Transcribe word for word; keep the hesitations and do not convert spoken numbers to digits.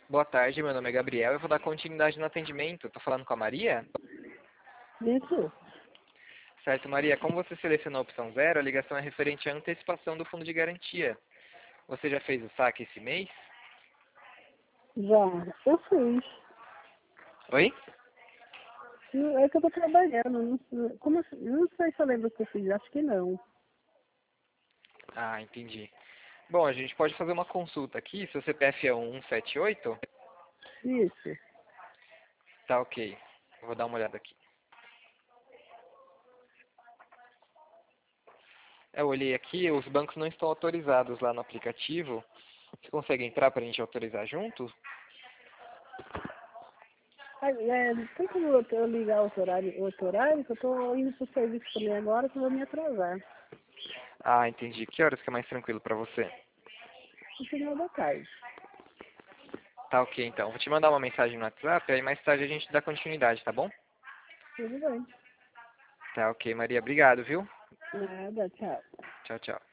Boa tarde, meu nome é Gabriel. Eu vou dar continuidade no atendimento. Estou falando com a Maria? Isso, Certo, Maria. Como você selecionou a opção zero, a ligação é referente à antecipação do fundo de garantia. Você já fez o saque esse mês? já. Eu fiz. Oi? Não, é que eu tô trabalhando. Não, sei- como, assim? Não sei se eu lembro que eu fiz. Acho que não. Ah, entendi. Bom, a gente pode fazer uma consulta aqui. Seu C P F é um um sete oito? Isso. Tá ok. Eu vou dar uma olhada aqui. Eu olhei aqui, os bancos não estão autorizados lá no aplicativo. Você consegue entrar para a gente autorizar junto? Aí, é, tem como eu, eu ligar outro horário, outro horário? Que eu tô indo pro serviço também agora, que eu vou me atrasar. Ah, entendi. Que horas que é mais tranquilo para você? No final da tarde. Tá ok, então. Vou te mandar uma mensagem no WhatsApp, aí mais tarde a gente dá continuidade, tá bom? Tudo bem. Tá ok, Maria. Obrigado, viu? Nada, tchau. Tchau, tchau.